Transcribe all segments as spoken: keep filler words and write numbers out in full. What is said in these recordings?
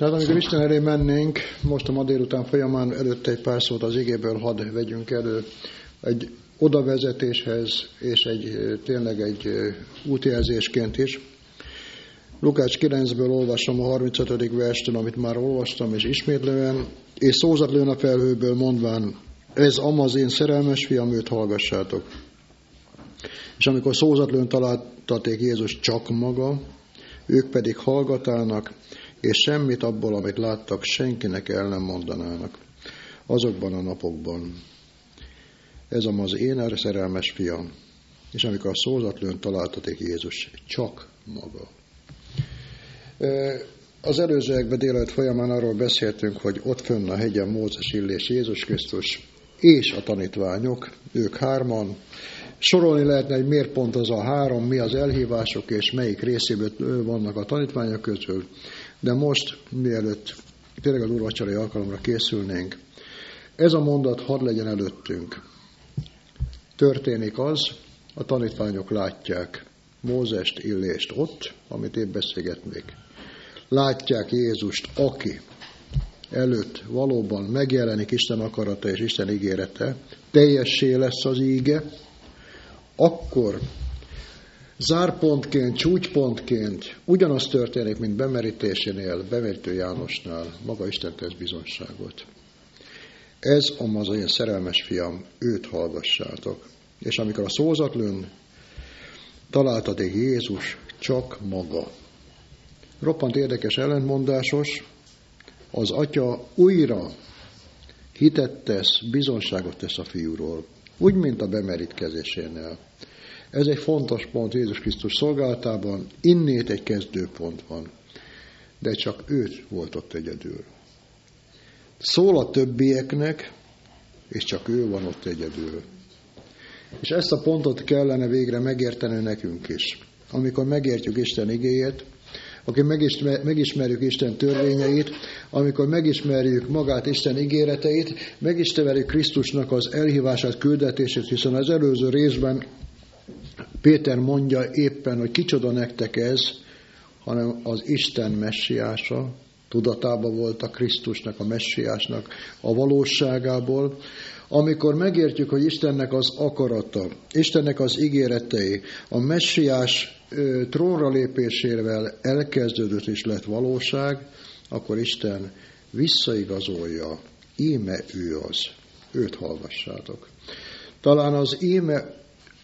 Tehát amikor Isten elé mennénk, most a ma délután folyamán előtte egy pár szót az igéből hadd vegyünk elő egy odavezetéshez, és egy tényleg egy útjelzésként is. Lukács kilencből olvasom a harmincötödik verstől, amit már olvastam, és ismétlően, és szózat lőn a felhőből, mondván, ez ama az én szerelmes fiam, őt hallgassátok. És amikor szózat lőn találtaték Jézus csak maga, ők pedig hallgatának, és semmit abból, amit láttak, senkinek el nem mondanának azokban a napokban. Ez ama az én szerelmes fiam. És amikor a szózat lőn találtaték Jézus csak maga. Az előzőekben délelőtt folyamán arról beszéltünk, hogy ott fönn a hegyen Mózes, Illés, Jézus Krisztus és a tanítványok, ők hárman. Sorolni lehetne, hogy miért pont az a három, mi az elhívások, és melyik részéből vannak a tanítványok közül. De most, mielőtt tényleg az úrvacsorai alkalomra készülnénk, ez a mondat hadd legyen előttünk. Történik az, a tanítványok látják Mózest, Illést ott, amit épp beszélgetnék. Látják Jézust, aki előtt valóban megjelenik Isten akarata és Isten ígérete, teljessé lesz az íge, akkor zárpontként, csúcspontként ugyanaz történik, mint bemerítésénél, bemerítő Jánosnál, maga Isten tesz bizonyságot. Ez az én szerelmes fiam, őt hallgassátok. És amikor a szózat lőn találtaték Jézus csak maga. Roppant érdekes, ellentmondásos, az atya újra hitet tesz, bizonságot tesz a fiúról, úgy, mint a bemerítkezésénél. Ez egy fontos pont Jézus Krisztus szolgálatában, innét egy kezdőpont van, de csak őt volt ott egyedül. Szól a többieknek, és csak ő van ott egyedül. És ezt a pontot kellene végre megérteni nekünk is. Amikor megértjük Isten igéjét, amikor megismerjük Isten törvényeit, amikor megismerjük magát Isten ígéreteit, megismerjük Krisztusnak az elhívását, küldetését, hiszen az előző részben Péter mondja éppen, hogy kicsoda nektek ez, hanem az Isten messiása, tudatában volt a Krisztusnak, a messiásnak a valóságából. Amikor megértjük, hogy Istennek az akarata, Istennek az ígéretei, a messiás ö, trónra lépésével elkezdődött és lett valóság, akkor Isten visszaigazolja, íme ő az, őt hallgassátok. Talán az íme,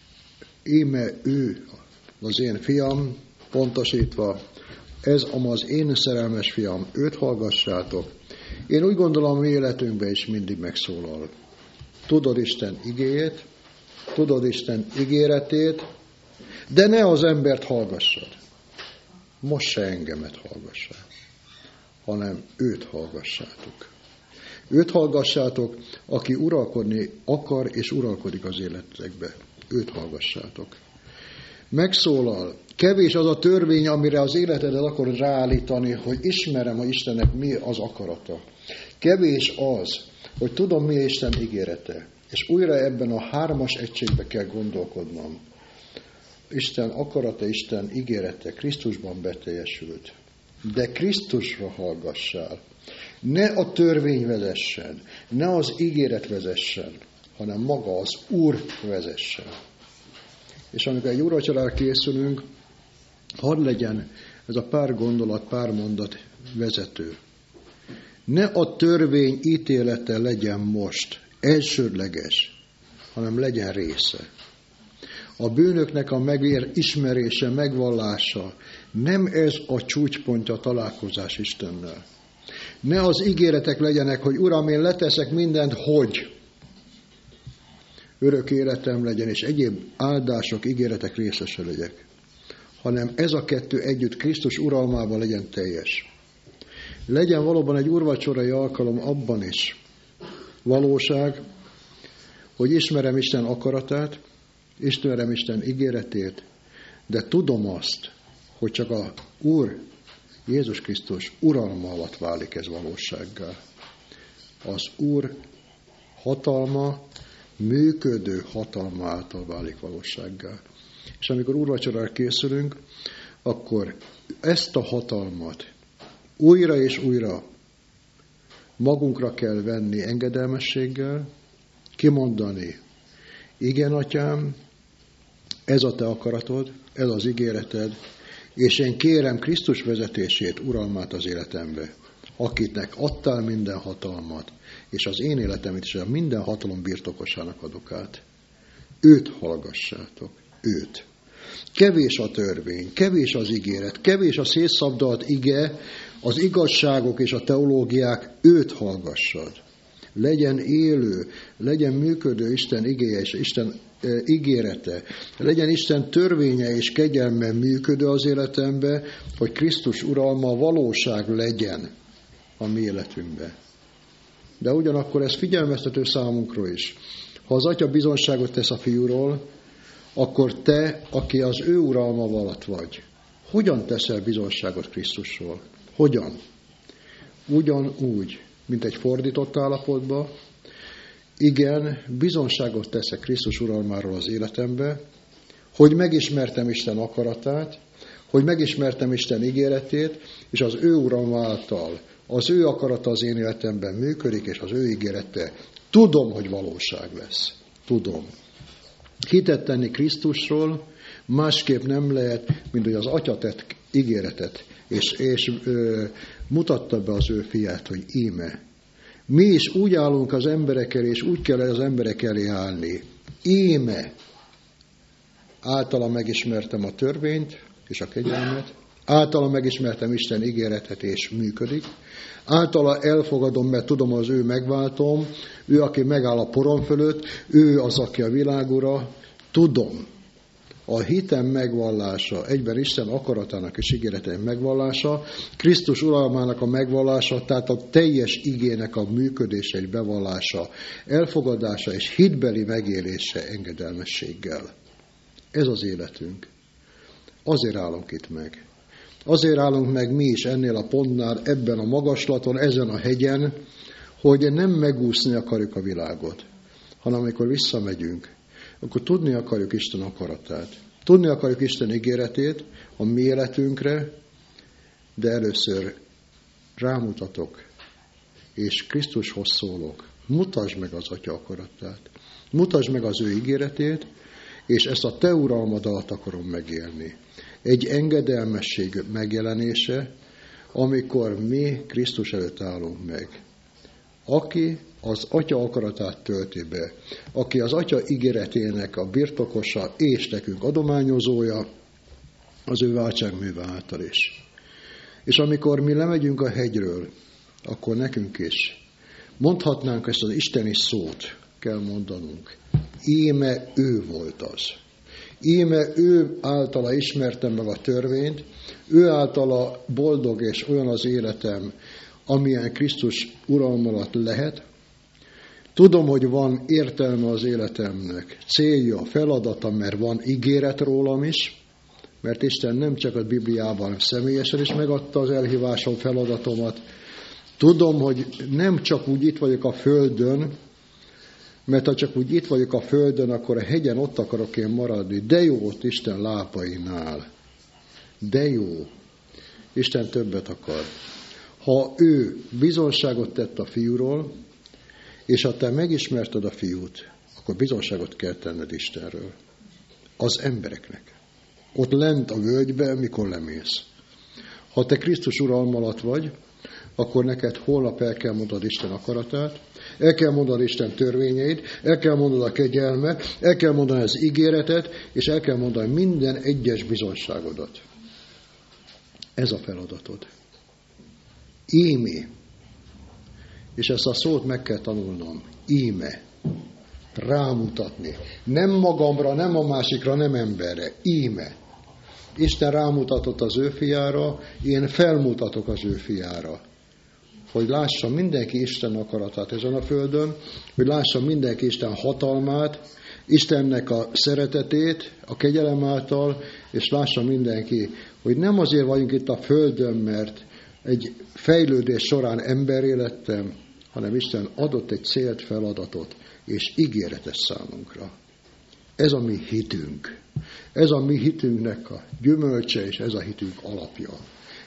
íme ő az én fiam, pontosítva, ez az én szerelmes fiam, őt hallgassátok. Én úgy gondolom, mi életünkben is mindig megszólal. Tudod Isten igéjét, tudod Isten ígéretét, de ne az embert hallgassad. Most se engemet hallgassál, hanem őt hallgassátok. Őt hallgassátok, aki uralkodni akar és uralkodik az életekbe. Őt hallgassátok. Megszólal. Kevés az a törvény, amire az életedet akar ráállítani, hogy ismerem, hogy Istennek mi az akarata. Kevés az, hogy tudom, mi Isten ígérete. És újra ebben a hármas egységbe kell gondolkodnom. Isten akarata, Isten ígérete Krisztusban beteljesült. De Krisztusra hallgassál. Ne a törvény vezessen, ne az ígéret vezessen, hanem maga az Úr vezessen. És amikor egy úrvacsorára készülünk, hadd legyen ez a pár gondolat, pár mondat vezető. Ne a törvény ítélete legyen most elsődleges, hanem legyen része. A bűnöknek a megismerése, megvallása nem ez a csúcspontja a találkozás Istennel. Ne az ígéretek legyenek, hogy Uram, én leteszek mindent, hogy örök életem legyen, és egyéb áldások, ígéretek részese legyek. Hanem ez a kettő együtt Krisztus uralmában legyen teljes. Legyen valóban egy úrvacsorai alkalom abban is valóság, hogy ismerem Isten akaratát, ismerem Isten ígéretét, de tudom azt, hogy csak a Úr Jézus Krisztus uralma alatt válik ez valósággá. Az Úr hatalma, működő hatalma által válik valósággá. És amikor úrvacsorára készülünk, akkor ezt a hatalmat Újra és újra magunkra kell venni engedelmességgel, kimondani, igen, Atyám, ez a te akaratod, ez az ígéreted, és én kérem Krisztus vezetését, uralmát az életembe, akitnek adtál minden hatalmat, és az én életemet is a minden hatalom birtokosának adok át. Őt hallgassátok, őt. Kevés a törvény, kevés az ígéret, kevés a szétszabdalt ige, az igazságok és a teológiák, őt hallgassad. Legyen élő, legyen működő Isten igéje és Isten e, ígérete, legyen Isten törvénye és kegyelme működő az életembe, hogy Krisztus uralma valóság legyen a mi életünkben. De ugyanakkor ez figyelmeztető számunkra is. Ha az Atya bizonságot tesz a Fiúról, akkor te, aki az ő uralma alatt vagy, hogyan teszel bizonságot Krisztusról? Hogyan? Ugyanúgy, mint egy fordított állapotban, igen, bizonságot teszek Krisztus uralmáról az életembe, hogy megismertem Isten akaratát, hogy megismertem Isten ígéretét, és az ő uralma által az ő akarata az én életemben működik, és az ő ígérete tudom, hogy valóság lesz. Tudom. Hitet tenni Krisztusról másképp nem lehet, mint hogy az Atya tett ígéretet, és, és ö, mutatta be az ő fiát, hogy íme. Mi is úgy állunk az emberek elé, és úgy kell az emberek elé állni. Íme. Általa megismertem a törvényt és a kegyelmet, általa megismertem Isten ígéretet, és működik. Általa elfogadom, mert tudom, az ő megváltom, ő, aki megáll a porom fölött, ő az, aki a világura. Tudom. A hitem megvallása, egyben Isten akaratának és ígéretének megvallása, Krisztus uralmának a megvallása, tehát a teljes igének a működése és bevallása, elfogadása és hitbeli megélése engedelmességgel. Ez az életünk. Azért állunk itt meg. Azért állunk meg mi is ennél a pontnál, ebben a magaslaton, ezen a hegyen, hogy nem megúszni akarjuk a világot, hanem amikor visszamegyünk, akkor tudni akarjuk Isten akaratát. Tudni akarjuk Isten ígéretét a mi életünkre, de először rámutatok, és Krisztushoz szólok. Mutasd meg az Atya akaratát. Mutasd meg az ő ígéretét, és ezt a te uralmadat akarom megélni. Egy engedelmesség megjelenése, amikor mi Krisztus előtt állunk meg. Aki az Atya akaratát tölti be, aki az Atya ígéretének a birtokosa és nekünk adományozója, az ő váltságműve által is. És amikor mi lemegyünk a hegyről, akkor nekünk is mondhatnánk ezt az isteni szót, kell mondanunk. Íme ő volt az. Íme ő általa ismertem meg a törvényt, ő általa boldog és olyan az életem, amilyen Krisztus uralma alatt lehet. Tudom, hogy van értelme az életemnek, célja, feladata, mert van ígéret rólam is, mert Isten nem csak a Bibliában személyesen is megadta az elhívásom, feladatomat. Tudom, hogy nem csak úgy itt vagyok a földön, mert ha csak úgy itt vagyok a földön, akkor a hegyen ott akarok én maradni. De jó ott Isten lábainál. De jó. Isten többet akar. Ha ő bizonságot tett a Fiúról, és ha te megismerted a Fiút, akkor bizonságot kell tenned Istenről. Az embereknek. Ott lent a völgyben, mikor lemész. Ha te Krisztus uralma alatt vagy, akkor neked holnap el kell mondani Isten akaratát, el kell mondani Isten törvényeit, el kell mondani a kegyelmet, el kell mondani az ígéretet, és el kell mondani minden egyes bizonságodat. Ez a feladatod. Ímé. És ezt a szót meg kell tanulnom. Íme. Rámutatni. Nem magamra, nem a másikra, nem emberre. Íme. Isten rámutatott az ő fiára, én felmutatok az ő fiára. Hogy lássa mindenki Isten akaratát ezen a földön, hogy lássa mindenki Isten hatalmát, Istennek a szeretetét, a kegyelem által, és lássa mindenki, hogy nem azért vagyunk itt a földön, mert egy fejlődés során emberré lettem, hanem Isten adott egy célt, feladatot, és ígéretes számunkra. Ez a mi hitünk. Ez a mi hitünknek a gyümölcse, és ez a hitünk alapja.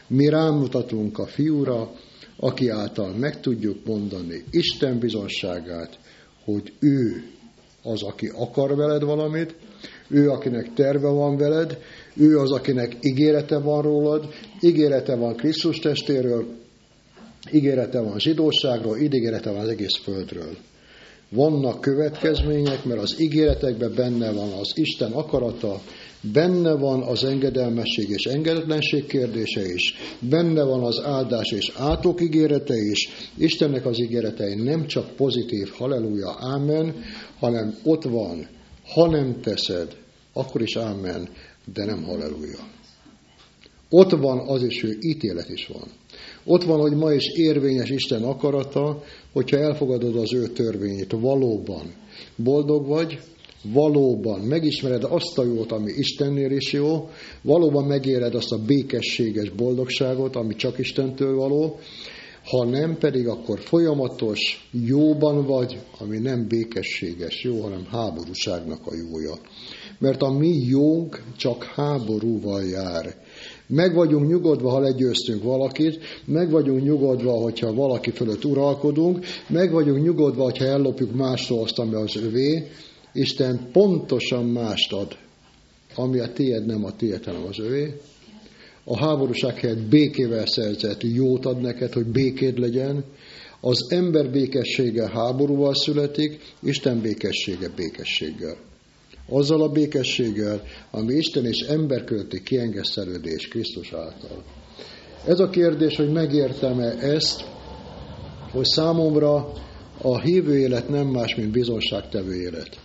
Mi rámutatunk a fiúra, aki által meg tudjuk mondani Isten bizonságát, hogy ő az, aki akar veled valamit, ő, akinek terve van veled, ő az, akinek ígérete van rólad, ígérete van Krisztus testéről, ígérete van zsidóságról, ígérete van az egész földről. Vannak következmények, mert az ígéretekben benne van az Isten akarata, benne van az engedelmesség és engedetlenség kérdése is, benne van az áldás és átok ígérete is. Istennek az ígéretei nem csak pozitív, halleluja, ámen, hanem ott van, ha nem teszed, akkor is ámen, de nem halleluja. Ott van az is, hogy ítélet is van. Ott van, hogy ma is érvényes Isten akarata, hogyha elfogadod az ő törvényét, valóban boldog vagy, valóban megismered azt a jót, ami Istennél is jó, valóban megéled azt a békességes boldogságot, ami csak Istentől való, ha nem pedig, akkor folyamatos jóban vagy, ami nem békességes jó, hanem háborúságnak a jója. Mert a mi jónk csak háborúval jár. Meg vagyunk nyugodva, ha legyőztünk valakit, meg vagyunk nyugodva, hogyha valaki fölött uralkodunk, meg vagyunk nyugodva, hogyha ellopjuk mástól azt, ami az övé. Isten pontosan mást ad, ami a tiéd, nem a tiéd, hanem az övé. A háborúság helyett békével szerzett jót ad neked, hogy békéd legyen. Az ember békessége háborúval születik, Isten békessége békességgel. Azzal a békességgel, ami Isten és ember közötti kiengesztelődés Krisztus által. Ez a kérdés, hogy megértem-e ezt, hogy számomra a hívő élet nem más, mint bizonságtevő élet.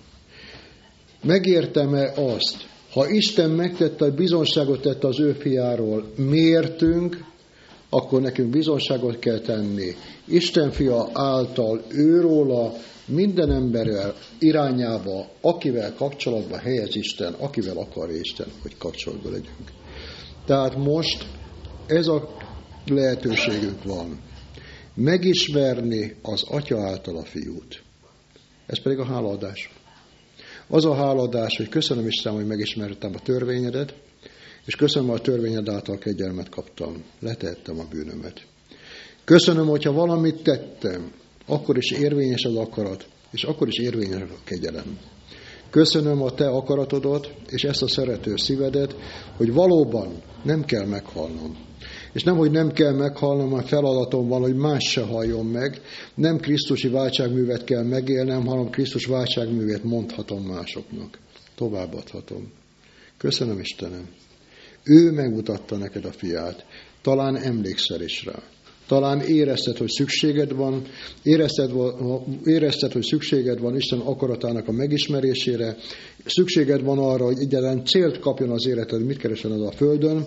Megértem-e azt, ha Isten megtette, hogy bizonságot tette az ő fiáról, miértünk, akkor nekünk bizonságot kell tenni. Isten fia által őróla minden emberrel irányába, akivel kapcsolatba helyez Isten, akivel akar Isten, hogy kapcsolatban legyünk. Tehát most ez a lehetőségünk van. Megismerni az Atya által a fiút. Ez pedig a hálaadás. Az a hálaadás, hogy köszönöm Isten, hogy megismertem a törvényedet, és köszönöm, hogy a törvényed által kegyelmet kaptam. Letettem a bűnömet. Köszönöm, hogyha valamit tettem, akkor is érvényes az akarat, és akkor is érvényes a kegyelem. Köszönöm a te akaratodat, és ezt a szerető szívedet, hogy valóban nem kell meghalnom. És nem, hogy nem kell meghalnom, a feladatom van, hogy más se halljon meg. Nem Krisztusi váltságművet kell megélnem, hanem Krisztus váltságművét mondhatom másoknak. Továbbadhatom. Köszönöm Istenem. Ő megmutatta neked a fiát. Talán emlékszel is rá. Talán érezted, hogy szükséged van, érezted, érezted, hogy szükséged van Isten akaratának a megismerésére, szükséged van arra, hogy egyáltalán célt kapjon az életed, mit keresel az a földön,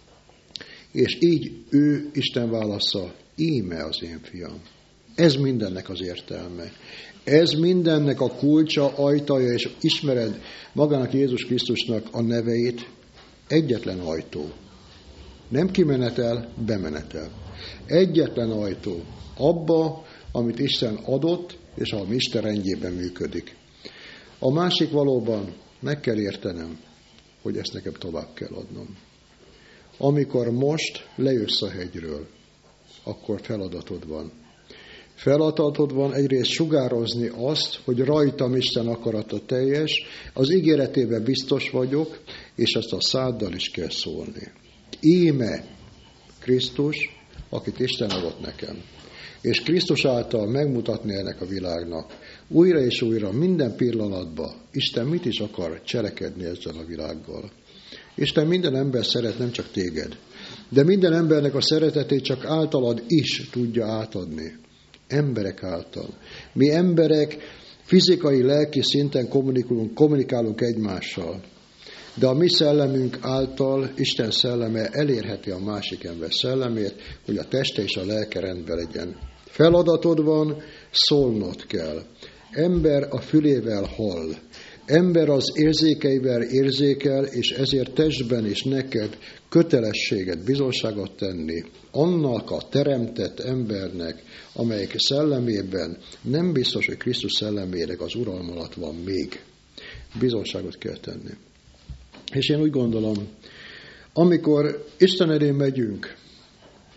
és így ő, Isten válasza, íme az én fiam. Ez mindennek az értelme. Ez mindennek a kulcsa, ajtaja, és ismered magának Jézus Krisztusnak a neveit, egyetlen ajtó. Nem kimenetel, bemenetel. Egyetlen ajtó abba, amit Isten adott, és ami Isten rendjében működik. A másik valóban meg kell értenem, hogy ezt nekem tovább kell adnom. Amikor most lejössz a hegyről, akkor feladatod van. Feladatod van egyrészt sugározni azt, hogy rajtam Isten akarata teljes, az ígéretében biztos vagyok, és ezt a száddal is kell szólni. Íme Krisztus, akit Isten adott nekem. És Krisztus által megmutatni ennek a világnak újra és újra, minden pillanatban Isten mit is akar cselekedni ezzel a világgal. Isten minden ember szeret, nem csak téged. De minden embernek a szeretetét csak általad is tudja átadni. Emberek által. Mi emberek fizikai, lelki szinten kommunikálunk, kommunikálunk egymással. De a mi szellemünk által Isten szelleme elérheti a másik ember szellemét, hogy a teste és a lelke rendben legyen. Feladatod van, szólnod kell. Ember a fülével hall. Ember az érzékeivel érzékel, és ezért testben is neked kötelességet, bizonságot tenni annak a teremtett embernek, amelyik szellemében nem biztos, hogy Krisztus szellemének az uralma alatt van még. Bizonságot kell tenni. És én úgy gondolom, amikor Isten elé megyünk,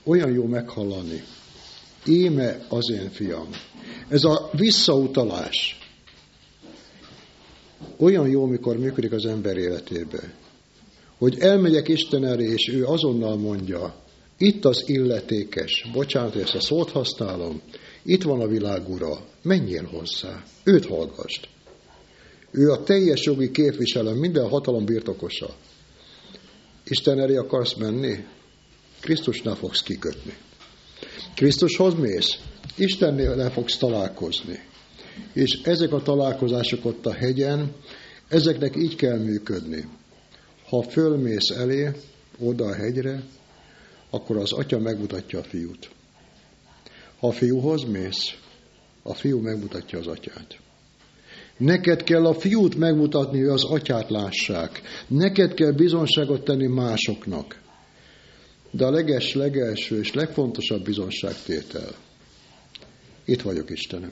olyan jó meghallani. Íme az én fiam. Ez a visszautalás olyan jó, mikor működik az ember életébe, hogy elmegyek Isten elé, és ő azonnal mondja, itt az illetékes, bocsánat, hogy ezt a szót használom, itt van a világ ura, menjél hozzá, őt hallgassd. Ő a teljes jogi képviselő, minden hatalom birtokosa. Isten elé akarsz menni? Krisztusnál fogsz kikötni. Krisztushoz mész? Istennél le fogsz találkozni. És ezek a találkozások ott a hegyen, ezeknek így kell működni. Ha fölmész elé, oda a hegyre, akkor az atya megmutatja a fiút. Ha a fiúhoz mész, a fiú megmutatja az atyát. Neked kell a fiút megmutatni, hogy az atyát lássák. Neked kell bizonságot tenni másoknak. De a leges, legelső és legfontosabb bizonságtétel. Itt vagyok, Istenem.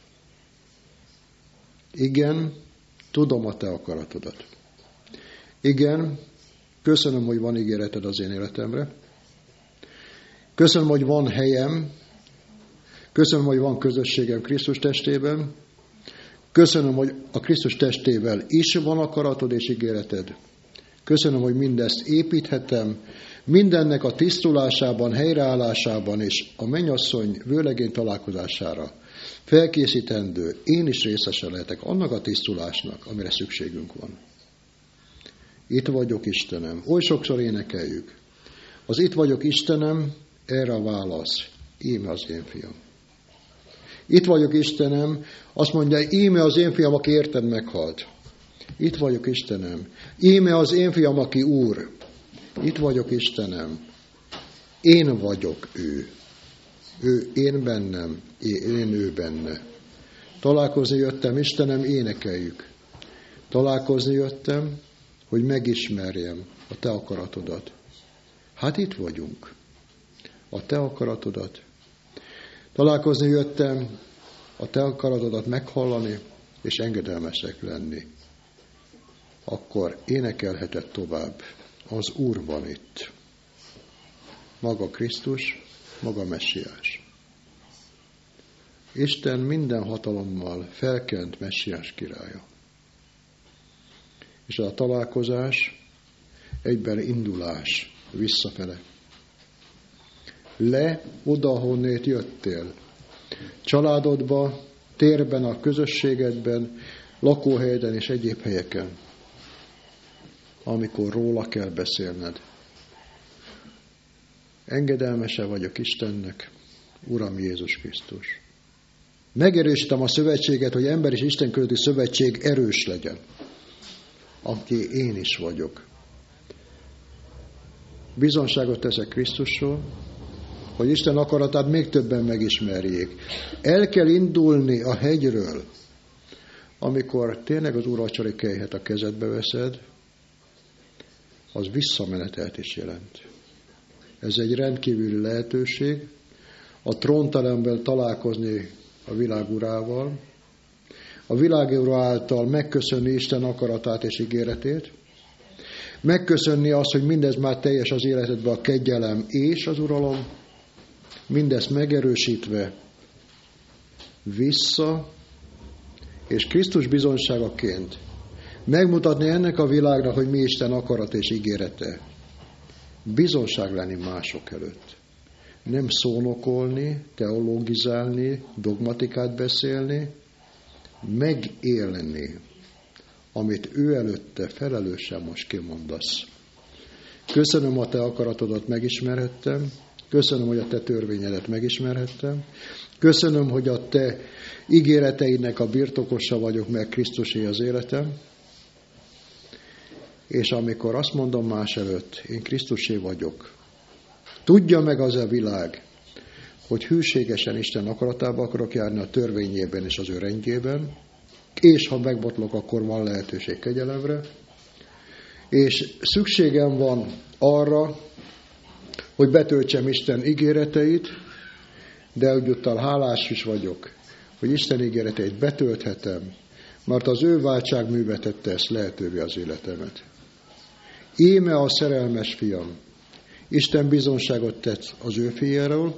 Igen, tudom a te akaratodat. Igen, köszönöm, hogy van ígéreted az én életemre. Köszönöm, hogy van helyem. Köszönöm, hogy van közösségem Krisztus testében. Köszönöm, hogy a Krisztus testével is van akaratod és ígéreted. Köszönöm, hogy mindezt építhetem, mindennek a tisztulásában, helyreállásában és a mennyasszony vőlegény találkozására felkészítendő, én is részese lehetek annak a tisztulásnak, amire szükségünk van. Itt vagyok, Istenem. Oly sokszor énekeljük. Az itt vagyok, Istenem, erre a válasz. Íme az én fiam. Itt vagyok, Istenem, azt mondja, íme az én fiam, aki érted meghalt. Itt vagyok, Istenem. Íme az én fiam, aki Úr. Itt vagyok, Istenem. Én vagyok ő. Ő én bennem, én ő benne. Találkozni jöttem, Istenem, énekeljük. Találkozni jöttem, hogy megismerjem a te akaratodat. Hát itt vagyunk. A te akaratodat. Találkozni jöttem, a te akaratodat meghallani, és engedelmesek lenni. Akkor énekelheted tovább. Az Úr van itt. Maga Krisztus, maga Messiás. Isten minden hatalommal felkent Messiás királya. És a találkozás egyben indulás visszafele. Le oda, honnét jöttél. Családodba, térben, a közösségedben, lakóhelyeden és egyéb helyeken. Amikor róla kell beszélned. Engedelmese vagyok Istennek, Uram Jézus Krisztus. Megerősítem a szövetséget, hogy ember és Isten közötti szövetség erős legyen, aki én is vagyok. Bizonságot teszek Krisztusról, hogy Isten akaratát még többen megismerjék. El kell indulni a hegyről, amikor tényleg az úrvacsori kelyhet a kezedbe veszed, az visszamenetelt is jelent. Ez egy rendkívüli lehetőség, a trónteremben találkozni a világ urával, a világ ura által megköszönni Isten akaratát és ígéretét, megköszönni azt, hogy mindez már teljes az életedben, a kegyelem és az uralom, mindezt megerősítve vissza, és Krisztus bizonságaként megmutatni ennek a világnak, hogy mi Isten akarat és ígérete. Bizonság lenni mások előtt. Nem szónokolni, teologizálni, dogmatikát beszélni, megélni, amit ő előtte felelősen most kimondasz. Köszönöm, a te akaratodat megismerhettem, köszönöm, hogy a te törvényedet megismerhettem, köszönöm, hogy a te ígéreteidnek a birtokosa vagyok, meg Krisztusé az életem, és amikor azt mondom más előtt, én Krisztusé vagyok, tudja meg az a világ, hogy hűségesen Isten akaratába akarok járni a törvényében és az ő rendjében, és ha megbotlok, akkor van lehetőség kegyelemre, és szükségem van arra, hogy betöltsem Isten ígéreteit, de egyúttal hálás is vagyok, hogy Isten ígéreteit betölthetem, mert az ő váltságműve tette ezt lehetővé az életemet. Íme a szerelmes fiam, Isten bizonságot tett az ő fiáról,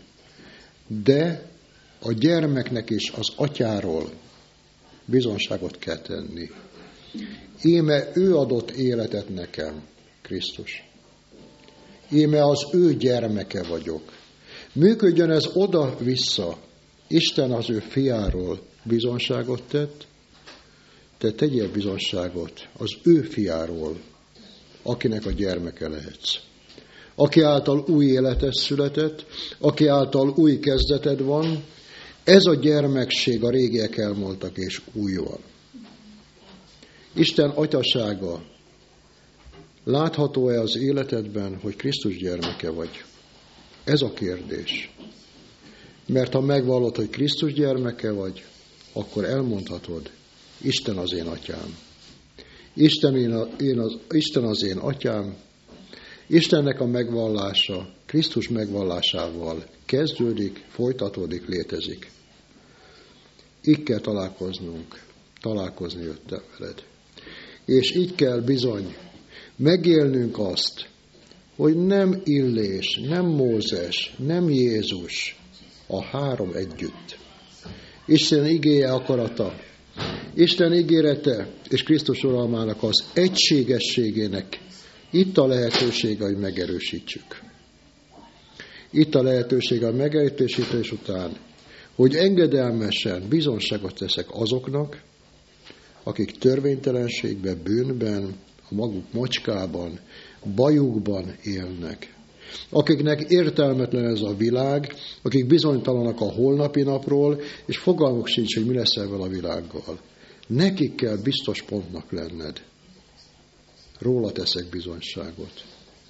de a gyermeknek is az atyáról bizonságot kell tenni. Íme ő adott életet nekem, Krisztus. Íme az ő gyermeke vagyok. Működjön ez oda-vissza. Isten az ő fiáról bizonságot tett, te tegyél bizonságot az ő fiáról, akinek a gyermeke lehetsz. Aki által új életed született, aki által új kezdeted van, ez a gyermekség a régiek elmúltak, és új van. Isten atyasága látható-e az életedben, hogy Krisztus gyermeke vagy? Ez a kérdés. Mert ha megvallod, hogy Krisztus gyermeke vagy, akkor elmondhatod, Isten az én atyám. Isten, én a, én az, Isten az én atyám. Istennek a megvallása Krisztus megvallásával kezdődik, folytatódik, létezik. Így kell találkoznunk, találkozni jöttem veled. És így kell bizony megélnünk azt, hogy nem Illés, nem Mózes, nem Jézus, a három együtt. Isten igéje akarata, Isten ígérete és Krisztus uralmának az egységességének itt a lehetőség, hogy megerősítsük. Itt a lehetőség a megerősítés után, hogy engedelmesen bizonságot teszek azoknak, akik törvénytelenségben, bűnben, a maguk macskában, bajukban élnek. Akiknek értelmetlen ez a világ, akik bizonytalanak a holnapi napról, és fogalmuk sincs, hogy mi lesz ezzel a világgal. Nekik kell biztos pontnak lenned. Róla teszek bizonyságot.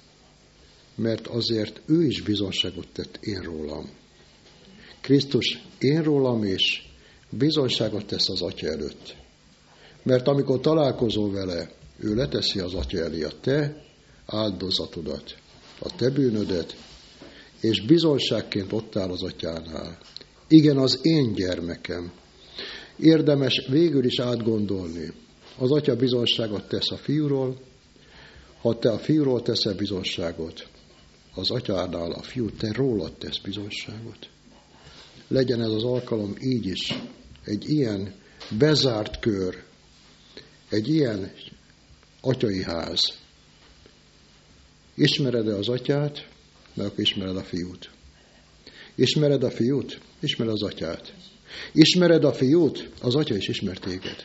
Mert azért ő is bizonyságot tett én rólam. Krisztus én rólam is bizonyságot tesz az Atya előtt. Mert amikor találkozol vele, ő leteszi az Atya elé a te áldozatodat, a te bűnödet, és bizonyságként ott áll az Atyánál. Igen, az én gyermekem. Érdemes végül is átgondolni. Az Atya bizonyságot tesz a fiúról, ha te a fiúról teszel bizonyságot, az Atyánál a fiú te rólad tesz bizonyságot. Legyen ez az alkalom így is, egy ilyen bezárt kör, egy ilyen atyai ház. Ismered-e az Atyát, meg akkor ismered a fiút. Ismered a fiút, ismered az Atyát. Ismered a fiút, az Atya is ismer téged.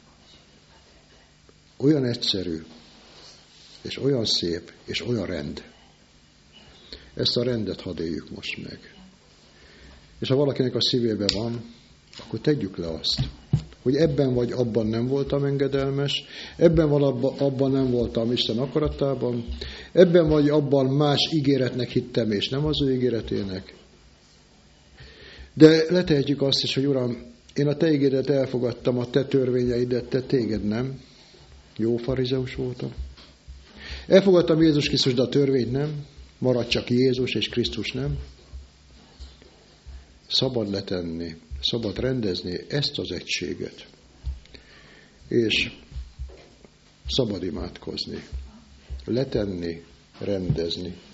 Olyan egyszerű, és olyan szép, és olyan rend. Ezt a rendet hadd éljük most meg. És ha valakinek a szívében van, akkor tegyük le azt, hogy ebben vagy abban nem voltam engedelmes, ebben vagy abban nem voltam Isten akaratában, ebben vagy abban más ígéretnek hittem, és nem az ő ígéretének. De letehetjük azt is, hogy Uram, én a te ígéretet elfogadtam, a te törvényeidet, te téged nem. Jó farizeus voltam. Elfogadtam Jézus Krisztus, de a törvényt nem. Marad csak Jézus és Krisztus nem. Szabad letenni, szabad rendezni ezt az egységet. És szabad imádkozni. Letenni, rendezni.